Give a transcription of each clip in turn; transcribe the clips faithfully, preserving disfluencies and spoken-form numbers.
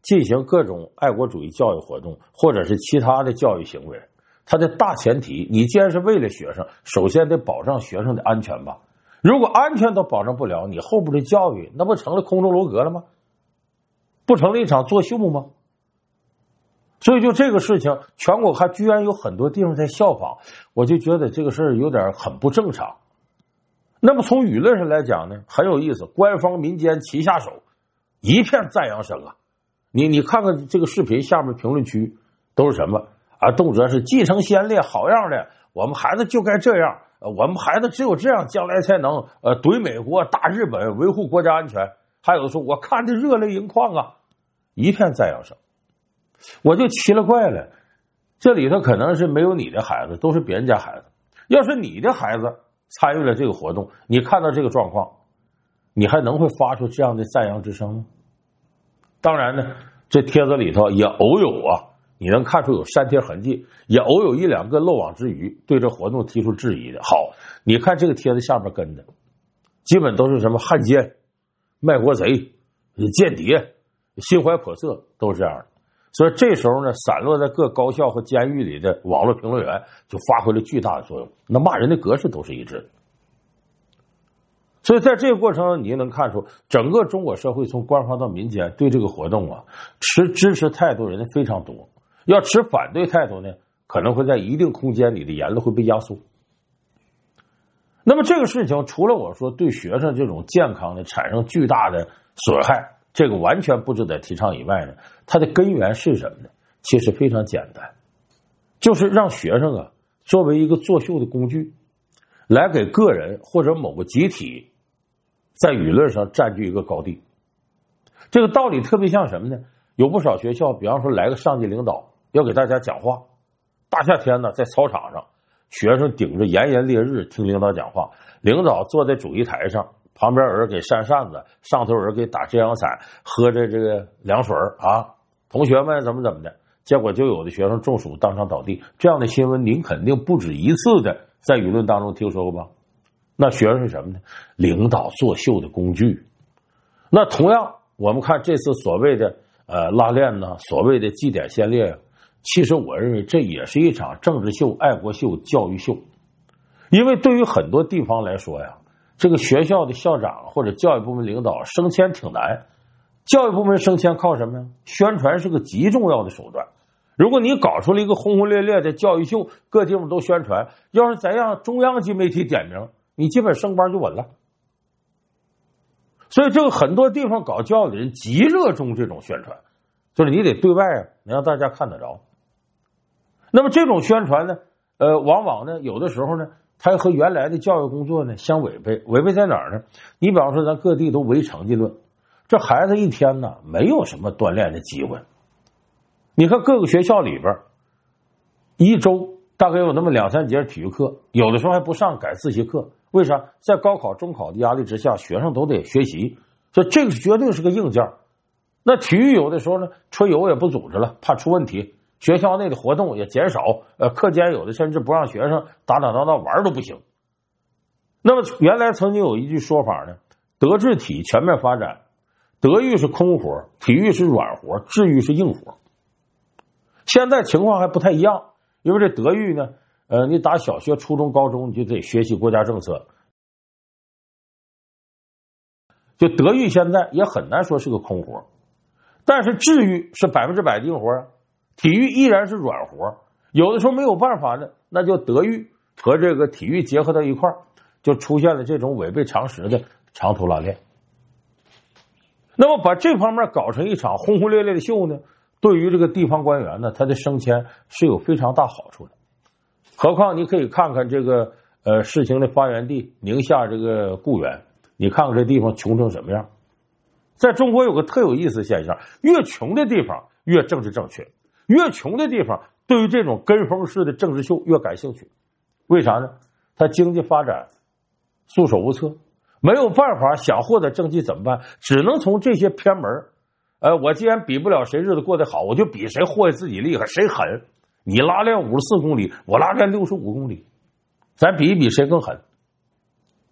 进行各种爱国主义教育活动，或者是其他的教育行为，它的大前提，你既然是为了学生，首先得保障学生的安全吧。如果安全都保证不了，你后边的教育那不成了空中楼阁了吗？不成了一场作秀吗？所以就这个事情，全国还居然有很多地方在效仿，我就觉得这个事儿有点很不正常。那么从舆论上来讲呢，很有意思，官方民间齐下手，一片赞扬声啊！你你看看这个视频下面评论区都是什么啊？动辄是继承先烈，好样的，我们孩子就该这样，我们孩子只有这样，将来才能呃怼美国、打日本，维护国家安全。还有的说我看着热泪盈眶啊，一片赞扬声。我就奇了怪了，这里头可能是没有你的孩子，都是别人家孩子。要是你的孩子参与了这个活动，你看到这个状况，你还能会发出这样的赞扬之声吗？当然呢，这帖子里头也偶有啊，你能看出有删帖痕迹，也偶有一两个漏网之鱼对这活动提出质疑的。好，你看这个帖子下面跟的基本都是什么汉奸、卖国贼、间谍、心怀叵测，都是这样的。所以这时候呢，散落在各高校和监狱里的网络评论员就发挥了巨大的作用，那骂人的格式都是一致的。所以在这个过程中，你能看出整个中国社会从官方到民间对这个活动啊持支持态度人非常多，要持反对态度呢，可能会在一定空间里的言论会被压缩。那么这个事情除了我说对学生这种健康的产生巨大的损害，这个完全不值得提倡以外呢，它的根源是什么呢？其实非常简单，就是让学生啊作为一个作秀的工具，来给个人或者某个集体在舆论上占据一个高地。这个道理特别像什么呢？有不少学校，比方说来个上级领导要给大家讲话，大夏天呢在操场上，学生顶着炎炎烈日听领导讲话，领导坐在主席台上，旁边有人给扇扇子，上头有人给打遮阳伞，喝着这个凉水啊，同学们怎么怎么的，结果就有的学生中暑当场倒地。这样的新闻您肯定不止一次的在舆论当中听说过吧？那学生是什么呢？领导作秀的工具。那同样我们看这次所谓的呃拉练呢，所谓的祭奠先烈，其实我认为这也是一场政治秀、爱国秀、教育秀。因为对于很多地方来说呀，这个学校的校长或者教育部门领导升迁挺难，教育部门升迁靠什么呀？宣传是个极重要的手段。如果你搞出了一个轰轰烈烈的教育秀，各地方都宣传，要是咱让中央级媒体点名，你基本升班就稳了。所以这个很多地方搞教育的人极热衷这种宣传，就是你得对外啊，能让大家看得着。那么这种宣传呢，呃，往往呢，有的时候呢，它和原来的教育工作呢相违背。违背在哪儿呢？你比方说咱各地都唯成绩论，这孩子一天呢没有什么锻炼的机会。你看各个学校里边，一周大概有那么两三节体育课，有的时候还不上，改自习课。为啥？在高考、中考的压力之下，学生都得学习，所以这个绝对是个硬件。那体育有的时候呢，春游也不组织了，怕出问题。学校内的活动也减少，呃，课间有的甚至不让学生打打闹闹玩都不行。那么原来曾经有一句说法呢，德智体全面发展，德育是空活，体育是软活，智育是硬活。现在情况还不太一样，因为这德育呢，呃，你打小学、初中、高中你就得学习国家政策，就德育现在也很难说是个空活，但是智育是百分之百的硬活啊。体育依然是软活，有的时候没有办法呢，那就德育和这个体育结合到一块儿，就出现了这种违背常识的长途拉练。那么把这方面搞成一场轰轰烈烈的秀呢，对于这个地方官员呢，他的升迁是有非常大好处的。何况你可以看看这个呃事情的发源地宁夏这个固原，你看看这地方穷成什么样。在中国有个特有意思的现象，越穷的地方越政治正确，越穷的地方对于这种跟风式的政治秀越感兴趣。为啥呢？他经济发展束手无策，没有办法想获得政绩怎么办？只能从这些偏门。呃，我既然比不了谁日子过得好，我就比谁祸害自己厉害，谁狠。你拉练五十四公里，我拉练六十五公里，咱比一比谁更狠。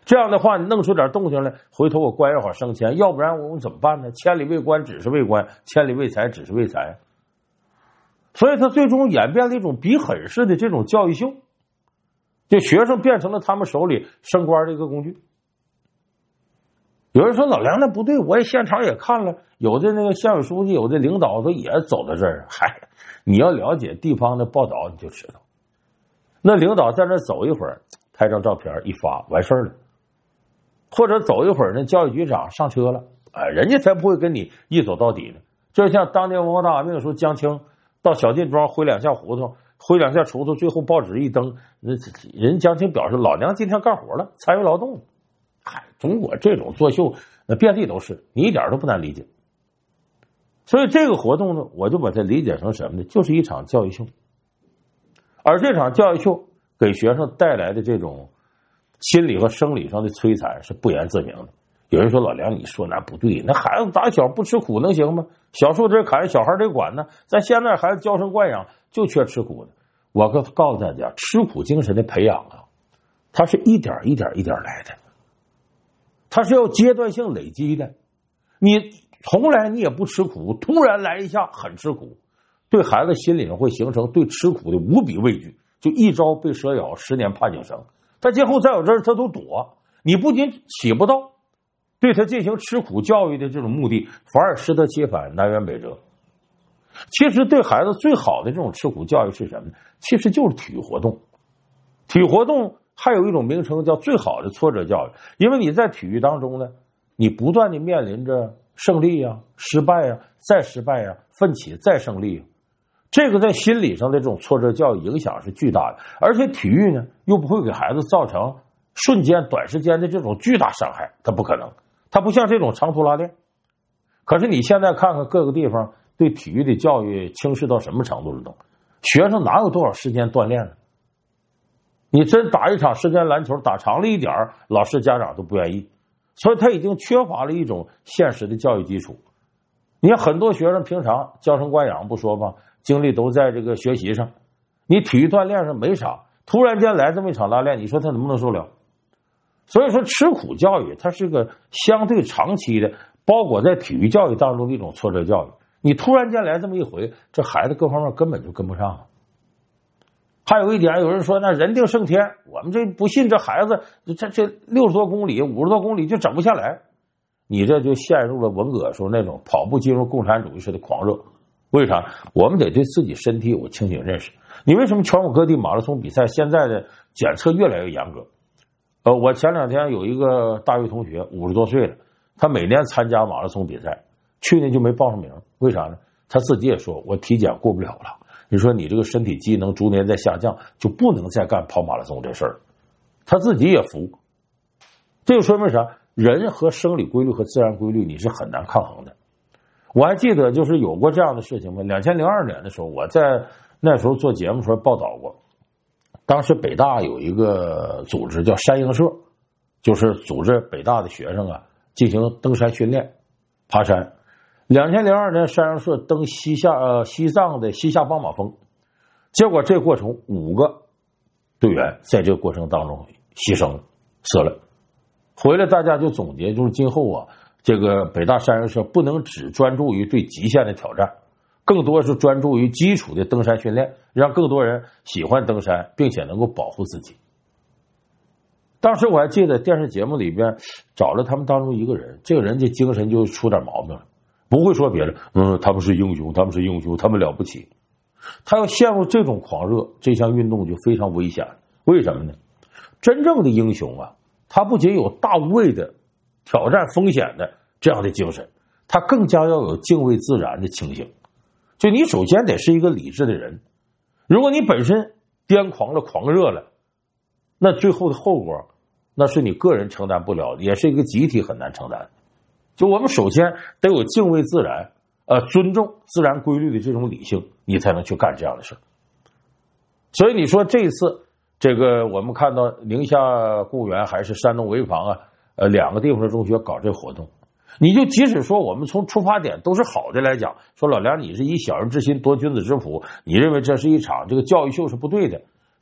这样的话，你弄出点动静来，回头我官也好升迁，要不然我们怎么办呢？千里为官只是为官，千里为财只是为财。所以他最终演变了一种比狠式的这种教育秀，就学生变成了他们手里升官的一个工具。有人说老梁那不对，我也现场也看了，有的那个县委书记，有的领导都也走到这儿。嗨，你要了解地方的报道你就知道，那领导在那走一会儿，拍张照片一发完事儿了。或者走一会儿呢，教育局长上车了，哎，人家才不会跟你一走到底呢。就像当年文化大革命的时候，江青到小晋庄挥两下胡同，挥两下锄头，最后报纸一登，人江青表示老娘今天干活了，参与劳动了。嗨，中国这种作秀那遍地都是，你一点都不难理解。所以这个活动呢，我就把它理解成什么呢？就是一场教育秀。而这场教育秀给学生带来的这种心理和生理上的摧残是不言自明的。有人说老梁你说那不对，那孩子打小不吃苦能行吗？小树枝砍小孩得管呢，咱现在孩子娇生惯养就缺吃苦的。我告告诉大家，吃苦精神的培养啊，它是一点一点一点来的，它是要阶段性累积的。你从来你也不吃苦，突然来一下很吃苦，对孩子心理上会形成对吃苦的无比畏惧，就一朝被蛇咬，十年怕井绳。他今后再有这儿他都躲，你不仅起不到对他进行吃苦教育的这种目的，反而适得其反，南辕北辙。其实对孩子最好的这种吃苦教育是什么呢？其实就是体育活动。体育活动还有一种名称叫最好的挫折教育，因为你在体育当中呢，你不断的面临着胜利啊、失败啊、再失败啊、奋起再胜利啊，这个在心理上的这种挫折教育影响是巨大的。而且体育呢又不会给孩子造成瞬间短时间的这种巨大伤害，它不可能，它不像这种长途拉练。可是你现在看看各个地方对体育的教育轻视到什么程度了都，学生哪有多少时间锻炼呢？你真打一场时间篮球打长了一点，老师家长都不愿意，所以他已经缺乏了一种现实的教育基础。你看很多学生平常娇生惯养不说吧，精力都在这个学习上，你体育锻炼上没啥，突然间来这么一场拉练，你说他能不能受了？所以说吃苦教育它是个相对长期的包裹在体育教育当中的一种挫折教育，你突然间来这么一回，这孩子各方面根本就跟不上。还有一点，有人说那人定胜天，我们这不信这孩子这这六十多公里五十多公里就整不下来，你这就陷入了文革时候那种跑步进入共产主义式的狂热。为啥？我们得对自己身体有清醒认识。你为什么全国各地马拉松比赛现在的检测越来越严格？呃，我前两天有一个大学同学五十多岁了，他每年参加马拉松比赛，去年就没报上名。为啥呢？他自己也说我体检过不了了，你说你这个身体机能逐年在下降，就不能再干跑马拉松这事儿。他自己也服。这就说明啥？人和生理规律和自然规律你是很难抗衡的。我还记得就是有过这样的事情吗？两千零二年的时候，我在那时候做节目的时候报道过，当时北大有一个组织叫山鹰社，就是组织北大的学生啊进行登山训练爬山。两千零二年山鹰社登西夏呃西藏的西夏邦马峰，结果这过程五个队员在这个过程当中牺牲死了。回来大家就总结，就是今后啊这个北大山鹰社不能只专注于对极限的挑战，更多是专注于基础的登山训练，让更多人喜欢登山，并且能够保护自己。当时我还记得电视节目里边找了他们当中一个人，这个人这精神就出点毛病了，不会说别的，嗯，他们是英雄，他们是英雄，他们了不起。他要陷入这种狂热，这项运动就非常危险。为什么呢？真正的英雄啊，他不仅有大无畏的挑战风险的这样的精神，他更加要有敬畏自然的清醒。就你首先得是一个理智的人，如果你本身癫狂了狂热了，那最后的后果那是你个人承担不了的，也是一个集体很难承担。就我们首先得有敬畏自然呃，尊重自然规律的这种理性，你才能去干这样的事。所以你说这一次这个我们看到宁夏公园还是山东潍坊啊呃两个地方的中学搞这个活动，你就即使说我们从出发点都是好的来讲，说老梁你是以小人之心夺君子之腹，你认为这是一场这个教育秀是不对的，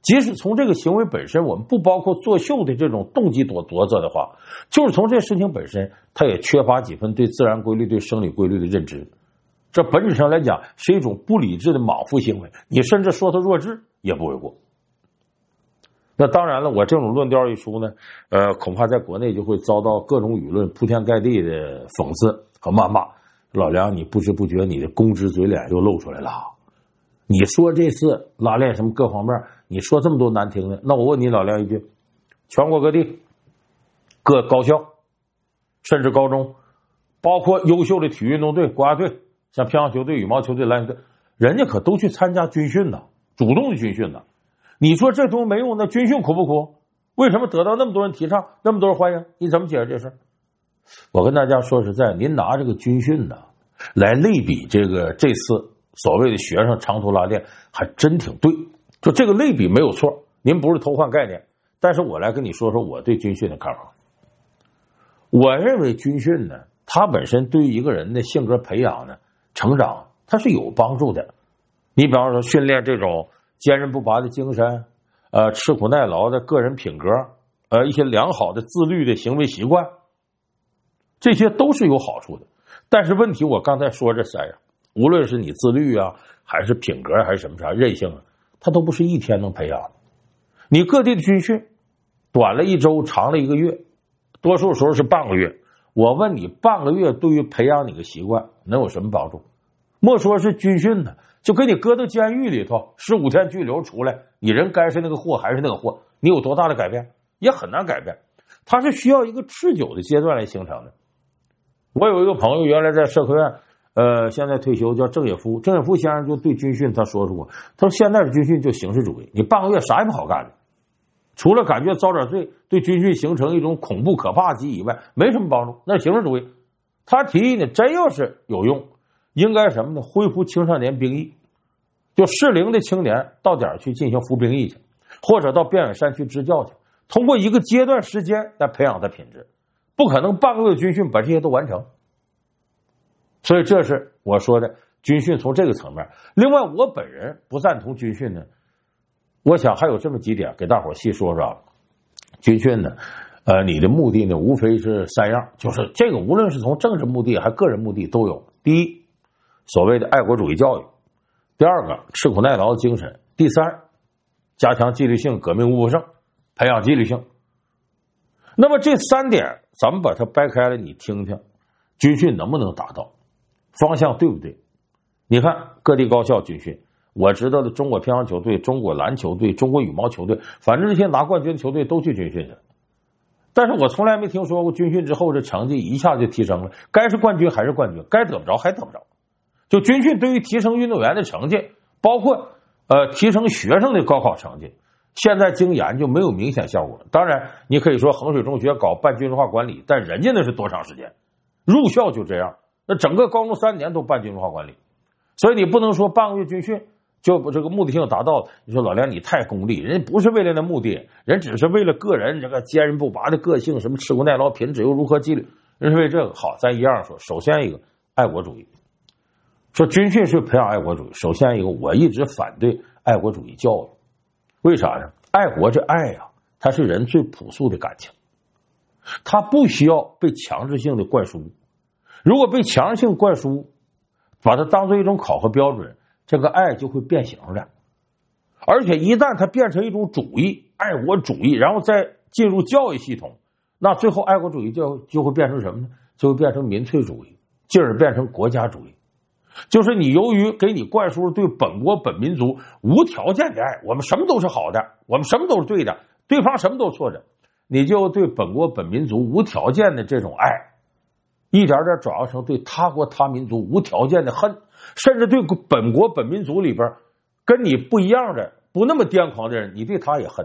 即使从这个行为本身，我们不包括作秀的这种动机多夺色的话，就是从这事情本身，他也缺乏几分对自然规律、对生理规律的认知。这本质上来讲是一种不理智的莽夫行为，你甚至说他弱智也不为过。那当然了，我这种论调一出呢，呃，恐怕在国内就会遭到各种舆论铺天盖地的讽刺和谩骂。老梁，你不知不觉你的公知嘴脸又露出来了。你说这次拉练什么各方面，你说这么多难听的，那我问你老梁一句，全国各地各高校甚至高中，包括优秀的体育运动队、国家队，像乒乓球队、羽毛球队、篮球队，人家可都去参加军训呢，主动的军训呢。你说这东西没用，那军训苦不苦？为什么得到那么多人提倡，那么多人欢迎？你怎么解释这事？我跟大家说实在，您拿这个军训呢来类比这个这次所谓的学生长途拉练，还真挺对。就这个类比没有错，您不是偷换概念。但是我来跟你说说我对军训的看法。我认为军训呢，它本身对于一个人的性格培养呢、成长，它是有帮助的。你比方说训练这种坚韧不拔的精神，呃，吃苦耐劳的个人品格，呃，一些良好的自律的行为习惯，这些都是有好处的。但是问题，我刚才说这三样，无论是你自律啊，还是品格，还是什么啥韧性啊，它都不是一天能培养的。你各地的军训，短了一周，长了一个月，多数时候是半个月。我问你，半个月对于培养你的习惯能有什么帮助？莫说是军训呢，就给你搁到监狱里头，十五天拘留出来，你人该是那个货还是那个货，你有多大的改变？也很难改变。它是需要一个持久的阶段来形成的。我有一个朋友，原来在社科院，呃，现在退休，叫郑也夫。郑也夫先生就对军训他说出过，他说现在的军训就形式主义，你半个月啥也不好干的，除了感觉遭点罪，对军训形成一种恐怖可怕级以外，没什么帮助，那是形式主义。他提议呢，真要是有用，应该什么呢？恢复青少年兵役，就适龄的青年到点去进行服兵役去，或者到边远山区支教去，通过一个阶段时间来培养他品质。不可能半个月军训把这些都完成，所以这是我说的军训从这个层面。另外，我本人不赞同军训呢，我想还有这么几点给大伙细说说。军训呢，呃，你的目的呢，无非是三样，就是这个无论是从政治目的还个人目的都有。第一，所谓的爱国主义教育；第二个，吃苦耐劳的精神；第三，加强纪律性，革命无不胜，培养纪律性。那么这三点咱们把它掰开了，你听听军训能不能达到，方向对不对？你看各地高校军训，我知道的中国乒乓球队、中国篮球队、中国羽毛球队，反正这些拿冠军球队都去军训去了。但是我从来没听说过军训之后这成绩一下就提升了，该是冠军还是冠军，该得不着还得不着。就军训对于提升运动员的成绩，包括呃提升学生的高考成绩，现在经研究没有明显效果。当然你可以说衡水中学搞半军事化管理，但人家那是多长时间，入校就这样，那整个高中三年都半军事化管理，所以你不能说半个月军训就这个目的性达到了。你说老梁你太功利，人不是为了那目的，人只是为了个人这个坚韧不拔的个性，什么吃苦耐劳、品质又如何纪律，人是为这个。好，咱一样说，首先一个爱国主义，说军训是培养爱国主义，首先一个我一直反对爱国主义教育。为啥呢？爱国这爱呀、啊，它是人最朴素的感情，它不需要被强制性的灌输。如果被强制性灌输，把它当做一种考核标准，这个爱就会变形的。而且一旦它变成一种主义，爱国主义，然后再进入教育系统，那最后爱国主义就就会变成什么呢？就会变成民粹主义，进而变成国家主义。就是你由于给你灌输对本国本民族无条件的爱，我们什么都是好的，我们什么都是对的，对方什么都错的，你就对本国本民族无条件的这种爱，一点点转化成对他国他民族无条件的恨，甚至对本国本民族里边跟你不一样的不那么癫狂的人，你对他也恨。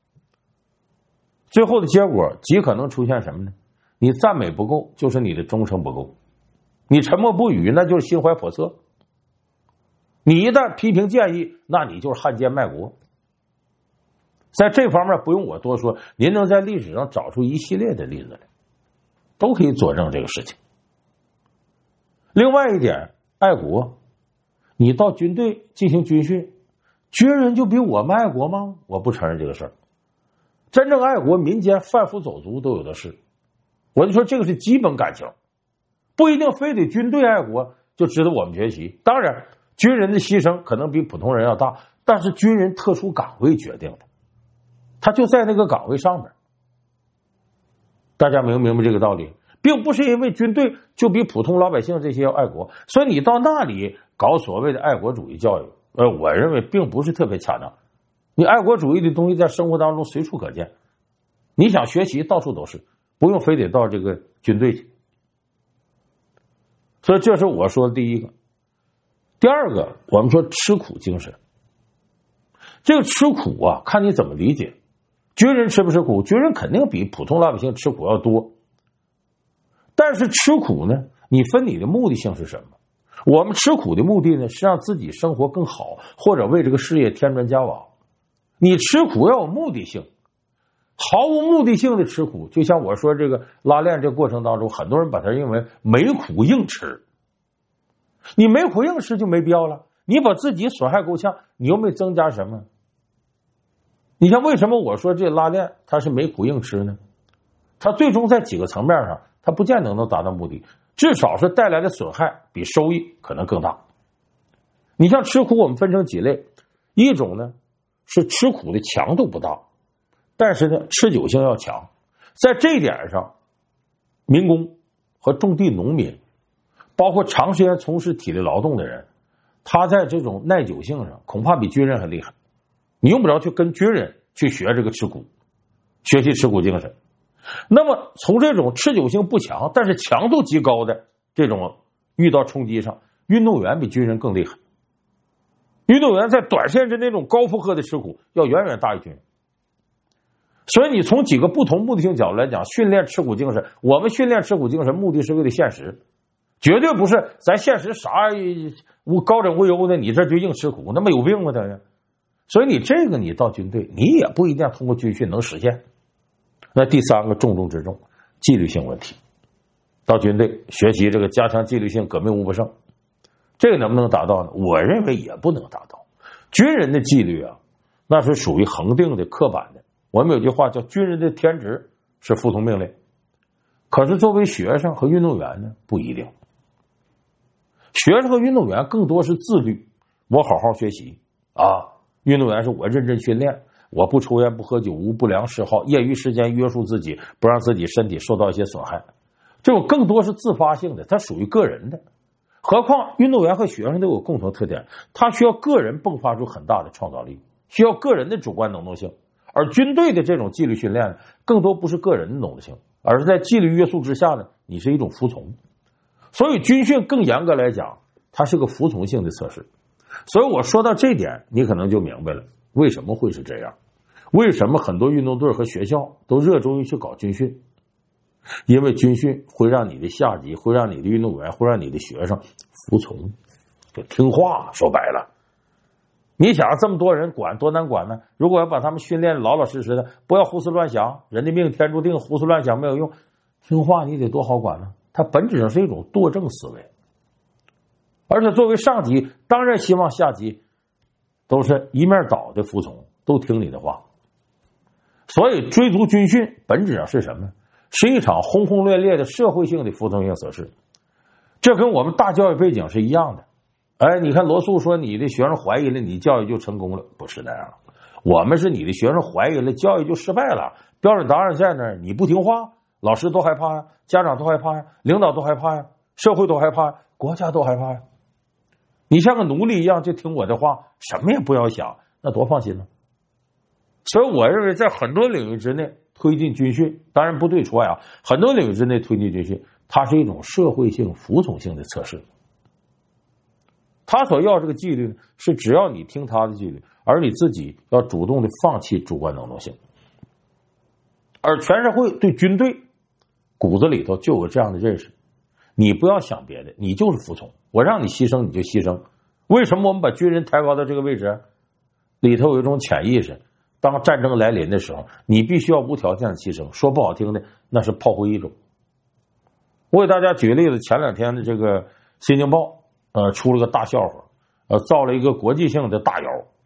最后的结果极可能出现什么呢？你赞美不够，就是你的忠诚不够，你沉默不语，那就是心怀叵测。你一旦批评建议，那你就是汉奸卖国。在这方面不用我多说，您能在历史上找出一系列的例子来，都可以佐证这个事情。另外一点，爱国，你到军队进行军训， 军人就比我们爱国吗？我不承认这个事儿。真正爱国，民间贩夫走卒都有的是。我就说这个是基本感情，不一定非得军队爱国就值得我们学习。当然，军人的牺牲可能比普通人要大，但是军人特殊岗位决定的，他就在那个岗位上面。大家明不明白这个道理？并不是因为军队就比普通老百姓这些要爱国，所以你到那里搞所谓的爱国主义教育，呃，我认为并不是特别恰当。你爱国主义的东西在生活当中随处可见，你想学习到处都是，不用非得到这个军队去。所以这是我说的第一个。第二个，我们说吃苦精神。这个吃苦啊，看你怎么理解。军人吃不吃苦？军人肯定比普通老百姓吃苦要多。但是吃苦呢，你分你的目的性是什么？我们吃苦的目的呢，是让自己生活更好，或者为这个事业添砖加瓦。你吃苦要有目的性，毫无目的性的吃苦，就像我说这个拉练这个过程当中，很多人把它认为没苦硬吃。你没苦硬吃就没必要了，你把自己损害够呛，你又没增加什么。你像为什么我说这拉练它是没苦硬吃呢？它最终在几个层面上，它不见得能达到目的，至少是带来的损害比收益可能更大。你像吃苦，我们分成几类，一种呢是吃苦的强度不大，但是呢持久性要强。在这一点上，民工和种地农民，包括长时间从事体力劳动的人，他在这种耐久性上恐怕比军人还厉害。你用不着去跟军人去学这个吃苦，学习吃苦精神。那么从这种持久性不强但是强度极高的这种遇到冲击上，运动员比军人更厉害。运动员在短时间之内那种高负荷的吃苦要远远大于军人。所以你从几个不同目的性角度来讲，训练吃苦精神，我们训练吃苦精神目的是为了现实，绝对不是咱现实啥高枕无忧的，你这就硬吃苦，那么有病吗？大家。所以你这个你到军队，你也不一定通过军训能实现。那第三个重中之重，纪律性问题。到军队学习这个加强纪律性，革命无不胜，这个能不能达到呢？我认为也不能达到。军人的纪律啊，那是属于恒定的、刻板的。我们有句话叫军人的天职是服从命令，可是作为学生和运动员呢，不一定。学生和运动员更多是自律，我好好学习啊。运动员是我认真训练，我不抽烟不喝酒无不良嗜好，业余时间约束自己，不让自己身体受到一些损害，这种更多是自发性的，它属于个人的。何况运动员和学生都有共同特点，他需要个人迸发出很大的创造力，需要个人的主观能动性。而军队的这种纪律训练更多不是个人的能动性，而是在纪律约束之下呢，你是一种服从。所以军训更严格来讲，它是个服从性的测试。所以我说到这点，你可能就明白了为什么会是这样，为什么很多运动队和学校都热衷于去搞军训。因为军训会让你的下级，会让你的运动员，会让你的学生服从，就听话。说白了，你想这么多人管多难管呢？如果要把他们训练老老实实的，不要胡思乱想，人的命天注定，胡思乱想没有用。听话你得多好管呢？它本质上是一种惰政思维。而且作为上级，当然希望下级都是一面倒的服从，都听你的话。所以追逐军训本质上是什么？是一场轰轰烈烈的社会性的服从性测试。这跟我们大教育背景是一样的。哎，你看罗素说你的学生怀疑了，你教育就成功了，不是那样。我们是你的学生怀疑了，教育就失败了。标准答案在那儿，你不听话，老师都害怕呀，家长都害怕呀，领导都害怕呀，社会都害怕呀，国家都害怕呀。你像个奴隶一样就听我的话，什么也不要想，那多放心呢。所以我认为在很多领域之内推进军训，当然部队除外啊，很多领域之内推进军训，它是一种社会性服从性的测试。他所要这个纪律呢，是只要你听他的纪律，而你自己要主动的放弃主观能动性。而全社会对军队骨子里头就有这样的认识，你不要想别的，你就是服从，我让你牺牲你就牺牲。为什么我们把军人抬高到这个位置？里头有一种潜意识，当战争来临的时候，你必须要无条件的牺牲。说不好听的，那是炮灰一种。我给大家举个例子，前两天的这个《新京报》呃出了个大笑话，呃造了一个国际性的大谣，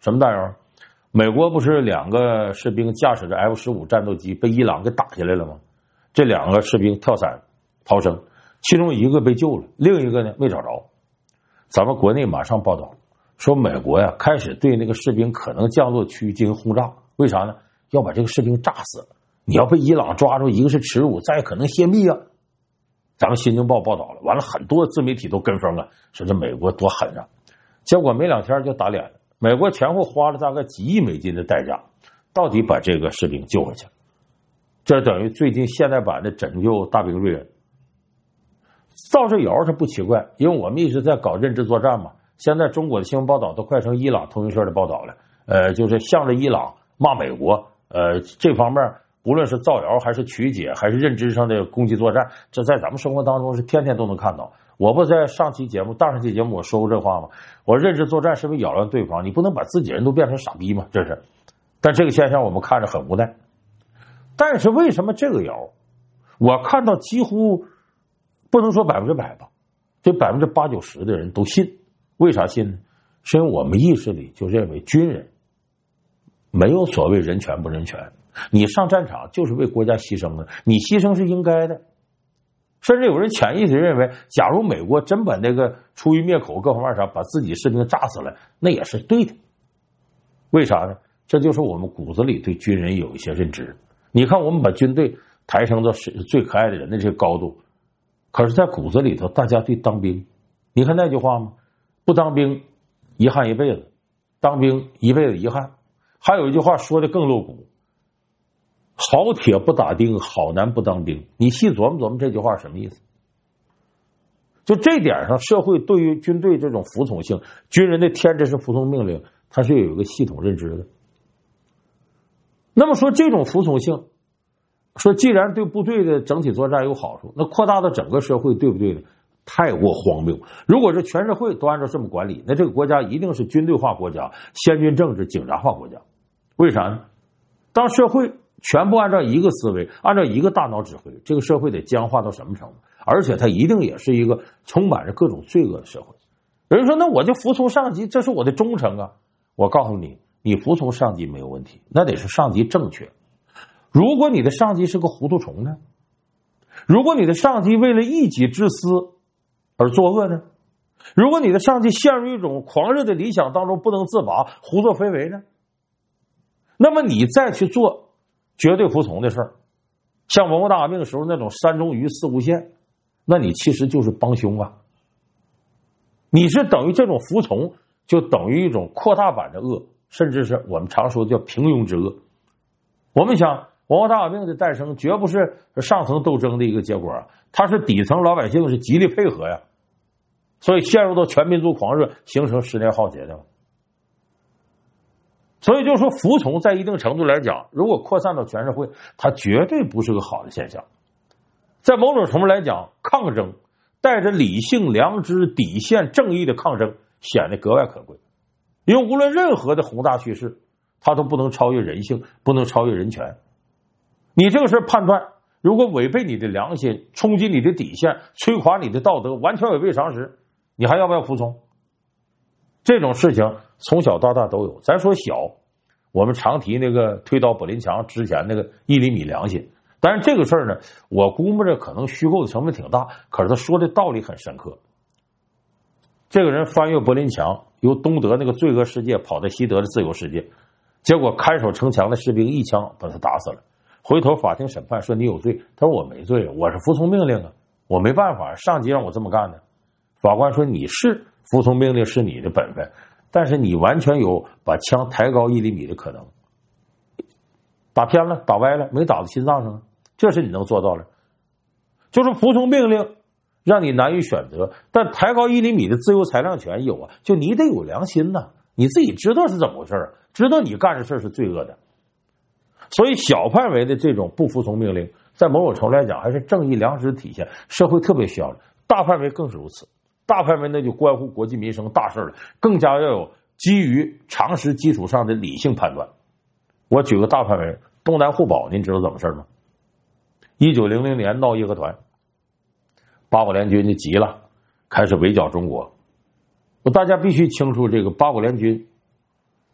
什么弹药？美国不是两个士兵驾驶着 F 十五 战斗机被伊朗给打下来了吗？这两个士兵跳伞逃生，其中一个被救了，另一个呢没找着。咱们国内马上报道说，美国呀开始对那个士兵可能降落区进行轰炸，为啥呢？要把这个士兵炸死。你要被伊朗抓住，一个是耻辱，再可能泄密啊。咱们新京报报道了，完了很多自媒体都跟风了，说这美国多狠啊。结果没两天就打脸了，美国前后花了大概几亿美金的代价，到底把这个士兵救回去。这等于最近现代版的拯救大兵瑞恩。造这谣是不奇怪，因为我们一直在搞认知作战嘛。现在中国的新闻报道都快成伊朗通讯社的报道了，呃，就是向着伊朗骂美国，呃，这方面无论是造谣还是曲解还是认知上的攻击作战，这在咱们生活当中是天天都能看到。我不在上期节目大上期节目我说过这话吗？我认知作战是为扰乱对方，你不能把自己人都变成傻逼吗？这是。但这个现象我们看着很无奈。但是为什么这个谣我看到几乎不能说百分之百吧，这百分之八九十的人都信。为啥信呢？是因为我们意识里就认为军人没有所谓人权不人权，你上战场就是为国家牺牲的，你牺牲是应该的。甚至有人潜意识认为，假如美国真把那个出于灭口各方面上把自己士兵炸死了，那也是对的。为啥呢？这就是我们骨子里对军人有一些认知。你看我们把军队抬升到是最可爱的人的这个高度，可是在骨子里头大家对当兵，你看那句话吗？不当兵遗憾一辈子，当兵一辈子遗憾。还有一句话说的更露骨，好铁不打钉，好男不当兵。你细琢磨琢磨这句话什么意思？就这点上，社会对于军队这种服从性，军人的天职是服从命令，它是有一个系统认知的。那么说这种服从性，说既然对部队的整体作战有好处，那扩大到整个社会对不对呢？太过荒谬。如果是全社会都按照这么管理，那这个国家一定是军队化国家、先军政治、警察化国家。为啥呢？当社会全部按照一个思维，按照一个大脑指挥，这个社会得僵化到什么程度？而且它一定也是一个充满着各种罪恶的社会。有人说，那我就服从上级，这是我的忠诚啊。我告诉你，你服从上级没有问题，那得是上级正确。如果你的上级是个糊涂虫呢？如果你的上级为了一己之私而作恶呢？如果你的上级陷入一种狂热的理想当中不能自拔，胡作非为呢？那么你再去做绝对服从的事儿，像文化大革命的时候那种山中鱼四无限，那你其实就是帮凶啊！你是等于这种服从，就等于一种扩大版的恶，甚至是我们常说的叫平庸之恶。我们想，文化大革命的诞生绝不是上层斗争的一个结果啊，它是底层老百姓是极力配合呀，所以陷入到全民族狂热，形成十年浩劫的。所以就说服从在一定程度来讲，如果扩散到全社会，它绝对不是个好的现象。在某种程度来讲，抗争带着理性、良知、底线、正义的抗争显得格外可贵，因为无论任何的宏大叙事，它都不能超越人性，不能超越人权。你这个事判断如果违背你的良心，冲击你的底线，摧垮你的道德，完全违背常识，你还要不要服从？这种事情从小到大都有。咱说小，我们常提那个推倒柏林墙之前那个一厘米良心，但是这个事儿呢，我估摸着可能虚构的成分挺大，可是他说的道理很深刻。这个人翻越柏林墙，由东德那个罪恶世界跑到西德的自由世界，结果看守城墙的士兵一枪把他打死了。回头法庭审判说你有罪，他说我没罪，我是服从命令啊，我没办法，上级让我这么干的。法官说你是服从命令是你的本分，但是你完全有把枪抬高一厘米的可能，打偏了，打歪了，没打到心脏上，这是你能做到的。就是服从命令让你难以选择，但抬高一厘米的自由裁量权有啊，就你得有良心呐、啊，你自己知道是怎么回事啊，知道你干的事是罪恶的。所以小范围的这种不服从命令，在某种程度来讲还是正义良知体现，社会特别需要的。大范围更是如此，大范围那就关乎国计民生大事了，更加要有基于常识基础上的理性判断。我举个大范围，东南互保，您知道怎么事吗？一九零零年闹义和团，八国联军就急了，开始围剿中国。大家必须清楚，这个八国联军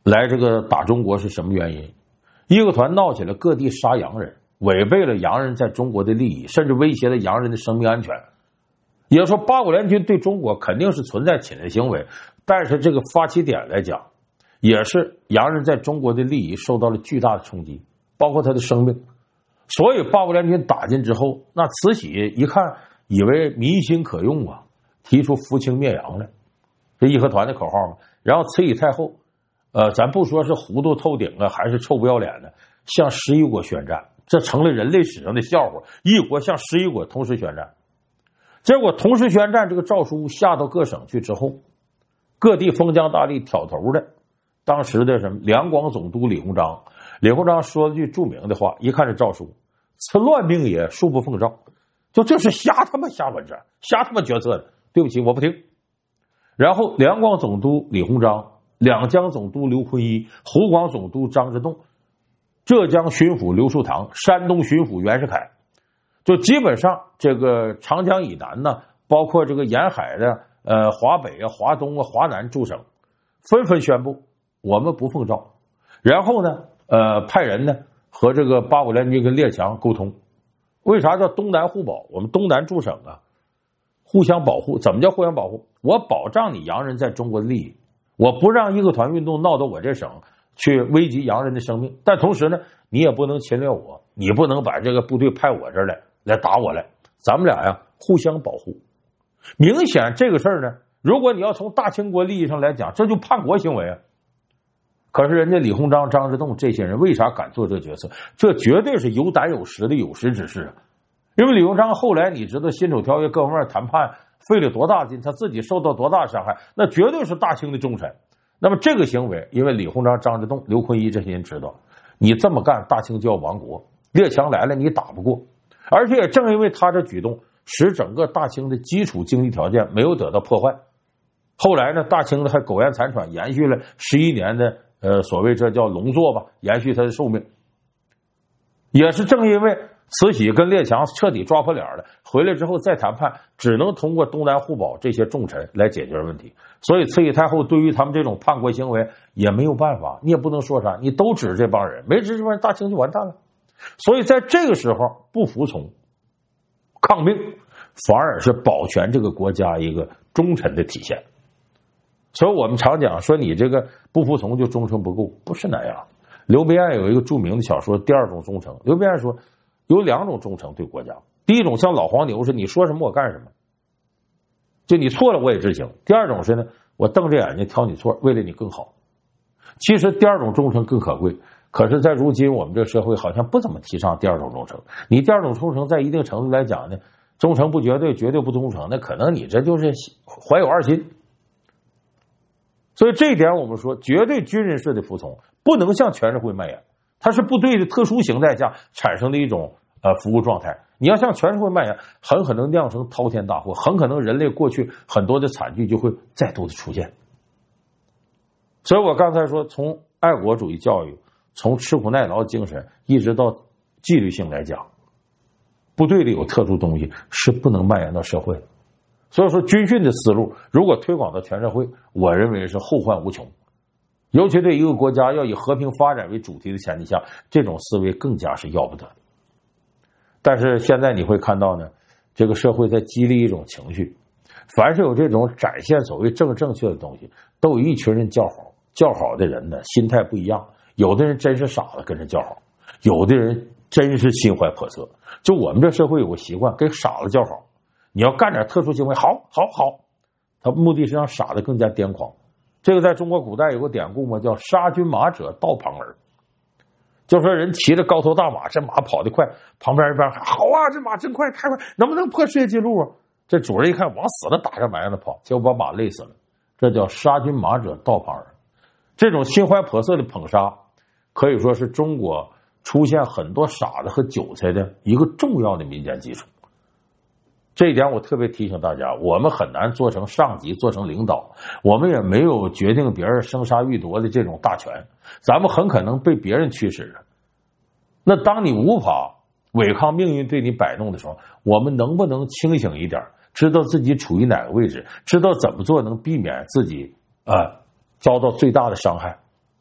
来这个打中国是什么原因？义和团闹起来，各地杀洋人，违背了洋人在中国的利益，甚至威胁了洋人的生命安全。也就是说，八国联军对中国肯定是存在侵略行为，但是这个发起点来讲，也是洋人在中国的利益受到了巨大的冲击，包括他的生命。所以八国联军打进之后，那慈禧一看，以为民心可用啊，提出扶清灭洋来，这义和团的口号嘛。然后慈禧太后，呃，咱不说是糊涂透顶啊，还是臭不要脸的，向十一国宣战，这成了人类史上的笑话。一国向十一国同时宣战，结果同时宣战这个诏书下到各省去之后，各地封疆大吏挑头的，当时的什么两广总督李鸿章，李鸿章说了句著名的话，一看这诏书，此乱命也，恕不奉诏，就这是瞎他妈下文章，瞎他妈决策的，对不起，我不听。然后两广总督李鸿章，两江总督刘坤一，湖广总督张之洞，浙江巡抚刘树堂，山东巡抚袁世凯，就基本上这个长江以南呢，包括这个沿海的呃华北啊、华东啊、华南诸省，纷纷宣布我们不奉诏。然后呢，呃，派人呢和这个八国联军跟列强沟通，为啥叫东南互保？我们东南诸省啊，互相保护。怎么叫互相保护？我保障你洋人在中国的利益，我不让义和团运动闹到我这省去危及洋人的生命，但同时呢，你也不能侵略我，你不能把这个部队派我这儿来来打我来，咱们俩呀互相保护。明显这个事儿呢，如果你要从大清国利益上来讲，这就叛国行为啊。可是人家李鸿章、张之洞这些人为啥敢做这个决策？这绝对是有胆有识的有识之士啊！因为李鸿章后来你知道辛丑条约各方面谈判费了多大劲，他自己受到多大伤害，那绝对是大清的忠臣。那么这个行为，因为李鸿章、张之洞、刘坤一这些人知道，你这么干，大清就要亡国，列强来了你打不过。而且也正因为他这举动，使整个大清的基础经济条件没有得到破坏。后来呢，大清呢还苟延残喘，延续了十一年的呃所谓这叫龙座吧，延续他的寿命。也是正因为慈禧跟列强彻底抓破脸了，回来之后再谈判，只能通过东南互保这些重臣来解决问题。所以慈禧太后对于他们这种叛国行为也没有办法，你也不能说啥，你都指这帮人，没指这帮人，大清就完蛋了。所以在这个时候不服从抗命，反而是保全这个国家一个忠臣的体现。所以我们常讲说你这个不服从就忠诚不够，不是那样。刘备案有一个著名的小说《第二种忠诚》，刘备案说有两种忠诚对国家，第一种像老黄牛是你说什么我干什么，就你错了我也执行；第二种是呢，我瞪着眼睛挑你错，为了你更好。其实第二种忠诚更可贵，可是在如今我们这个社会好像不怎么提倡第二种忠诚。你第二种忠诚在一定程度来讲呢，忠诚不绝对，绝对不忠诚，那可能你这就是怀有二心。所以这一点我们说，绝对军人式的服从不能向全社会蔓延，它是部队的特殊形态下产生的一种呃服务状态。你要向全社会蔓延，很可能酿成滔天大祸，很可能人类过去很多的惨剧就会再度的出现。所以我刚才说，从爱国主义教育，从吃苦耐劳精神，一直到纪律性来讲，部队里有特殊东西是不能蔓延到社会的。所以说军训的思路如果推广到全社会，我认为是后患无穷。尤其对一个国家要以和平发展为主题的前提下，这种思维更加是要不得。但是现在你会看到呢，这个社会在激励一种情绪，凡是有这种展现所谓正正确的东西，都有一群人叫好，叫好的人呢心态不一样，有的人真是傻子跟着叫好，有的人真是心怀叵测。就我们这社会有个习惯，给傻子叫好，你要干点特殊行为，好好好，他目的是让傻子更加癫狂。这个在中国古代有个典故嘛，叫杀军马者道旁儿，就说人骑着高头大马，这马跑得快，旁边一边喊好啊，这马真快，太快，能不能破世界纪录啊？这主人一看往死了打着马让他跑，结果把马累死了。这叫杀军马者道旁儿。这种心怀叵测的捧杀，可以说是中国出现很多傻子和韭菜的一个重要的民间基础。这一点我特别提醒大家，我们很难做成上级，做成领导，我们也没有决定别人生杀予夺的这种大权，咱们很可能被别人驱使着。那当你无法违抗命运对你摆弄的时候，我们能不能清醒一点，知道自己处于哪个位置，知道怎么做能避免自己呃遭到最大的伤害？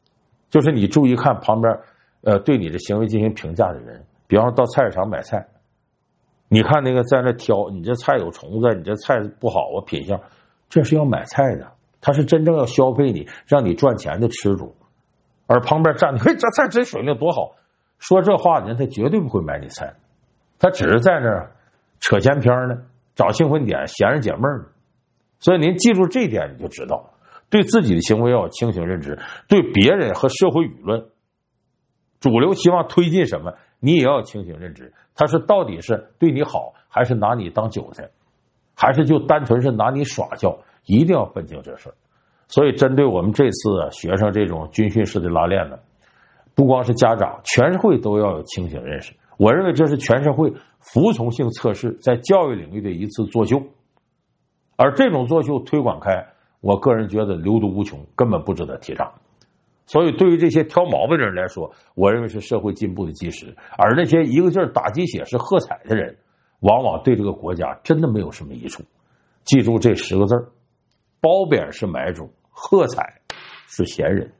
就是你注意看旁边呃对你的行为进行评价的人，比方说到菜市场买菜，你看那个在那挑，你这菜有虫子，你这菜不好啊，品相，这是要买菜的，他是真正要消费你，让你赚钱的吃主。而旁边站着，嘿，这菜真水灵多好，说这话的人他绝对不会买你菜，他只是在那儿扯闲篇呢，找兴奋点，闲着解闷呢。所以您记住这一点，你就知道对自己的行为要有清醒认知，对别人和社会舆论主流希望推进什么，你也要有清醒认知，他是到底是对你好，还是拿你当韭菜，还是就单纯是拿你耍笑，一定要分清这事儿。所以针对我们这次、啊、学生这种军训式的拉练呢，不光是家长，全社会都要有清醒认识。我认为这是全社会服从性测试在教育领域的一次作秀，而这种作秀推广开，我个人觉得流毒无穷，根本不值得提倡。所以对于这些挑毛病的人来说，我认为是社会进步的基石，而那些一个劲儿打鸡血是喝彩的人，往往对这个国家真的没有什么益处。记住这十个字儿：褒贬是买主，喝彩是闲人。